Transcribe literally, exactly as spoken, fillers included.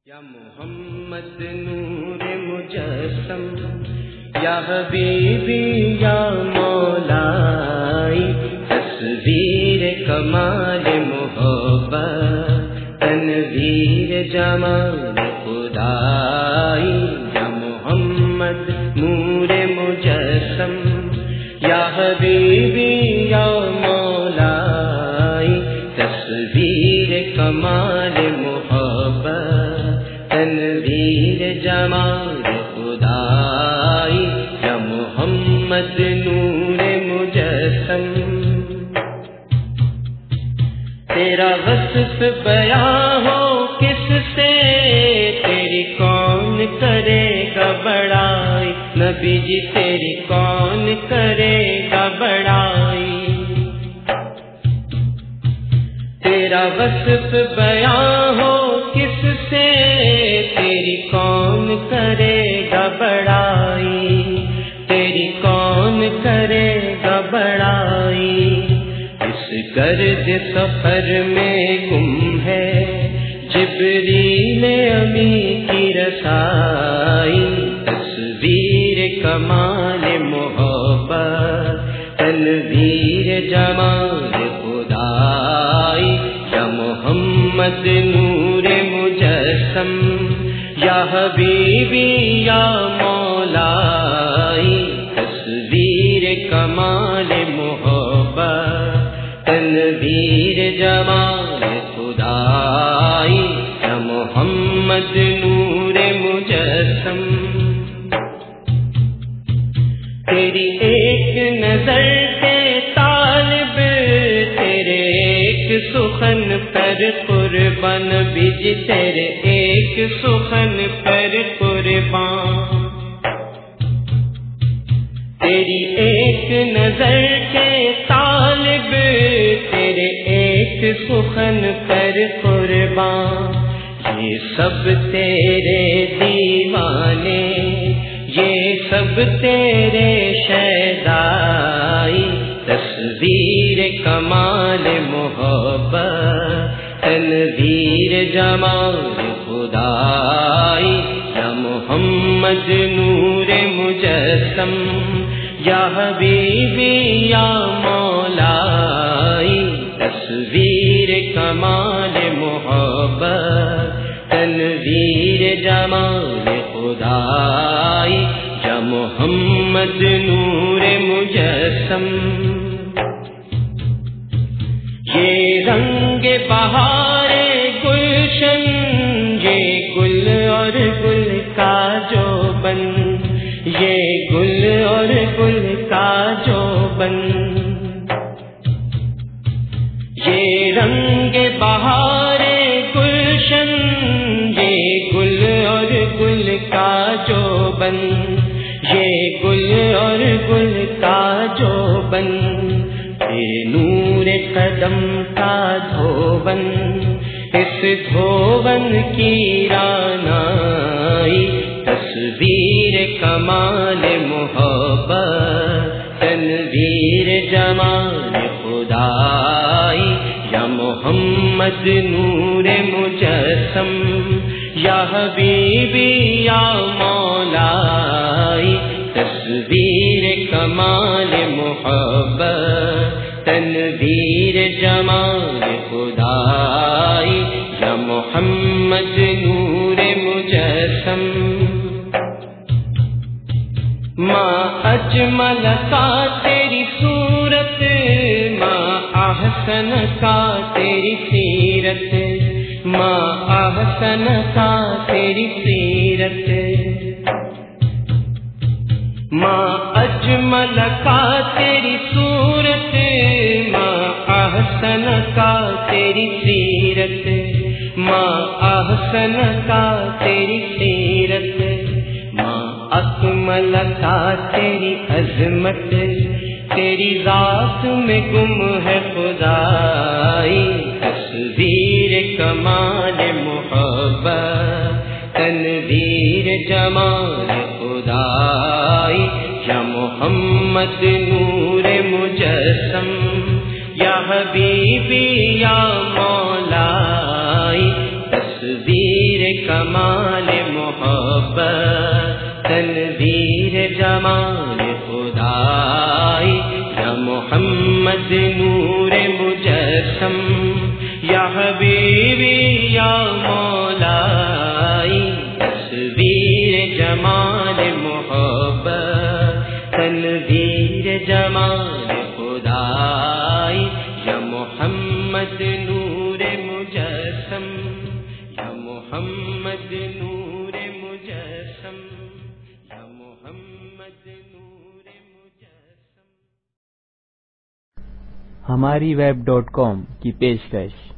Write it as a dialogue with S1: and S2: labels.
S1: یا محمد نور مجسم، یا حبیبی یا مولائی، تصویر کمال محبت، تنویر جمال خدائی۔ یا محمد نور مجسم، یا حبیبی یا مولائی، تصویر کمال محبت، تنویر جمال خدائی۔ یا محمد نور مجسم، تیرا وصف بیان ہو کس سے، تیری کون کرے گا بڑائی، نبی جی تیری کون کرے گا بڑائی۔ تیرا وصف بیان ہو کس سے، تیری کون کرے گا بڑائی، تیری کون کرے گا بڑائی۔ اس گرد سفر میں گم ہے جبریل امی کی رسائی، تصویر کمال محبت، تنویر جمال خدائی۔ یا محمد نور مجسم، یا حبیبی یا مولائی، تصویر کمال محبت، تنویر جمال خدائی۔ یا محمد نور مجسم، تیری ایک نظر کے طالب، تیرے ایک سخن پر قربان، بج تیرے ایک سخن پر قربان۔ تیری ایک نظر کے طالب، تیرے ایک سخن پر قربان۔ یہ سب تیرے دیوانے، یہ سب تیرے شیدائی، تصویر کمال محبت، تنویر جمال خدائی۔ یا محمد نور مجسم، یا حبیبی یا مولائی، تصویر کمال محبت، تنویر جمال خدائی۔ یا محمد نور مجسم، یہ رنگ بہار گلشن، یہ گل اور گل کا جو بن، یہ گل اور گل کا جو بن، یہ رنگ بہار گلشن، یہ گل اور گل کا جو بن، یہ گل اور گل کا جو بن، تیرے نور قدم کا دھوبن، اس دھوبن کی رانائی، تصویر کمال محبت، تنویر جمال خدائی۔ یا محمد نور مجسم، یا حبیبی یا مولائی، تصویر کمال محبت، تنویر جمال خدائی۔ یا محمد نور مجسم، ماں اجمل کا تیری صورت، ماں احسن کا تیری سیرت، ماں احسن کا تیری سیرت، ماں اجمل کا تیری صورت، ماں احسن کا تیری سیرت، ماں احسن کا تیری سیرت، ماں اکمل کا تیری عظمت، تیری ذات میں گم ہے خدائی، تصویر کمال محبت، تنویر جمال خدائی۔ یا محمد نور مجسم، یا حبیبی یا مولائی، تصویر کمال محبت تنویر جمال خدائی یا محمد نور مجسم یا حبیبی یا مولائی تصویر جمال محبت تنویر جمال خدائی یا محمد نور مجسم یا محمد نور مجسم یا محمد نور مجسم۔
S2: ہماری ویب ڈاٹ کام کی پیشکش